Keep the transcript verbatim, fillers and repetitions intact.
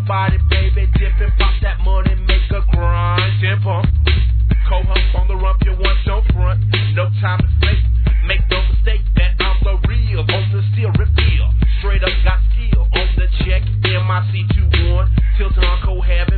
your body, baby, dip and pop that money, make a grind and pump. Co-host on the rump, you want your front. No time to fake. Make no mistake that I'm the real. On the steel reveal. Straight up got skill. On the check, M I C two one. Till Don Co have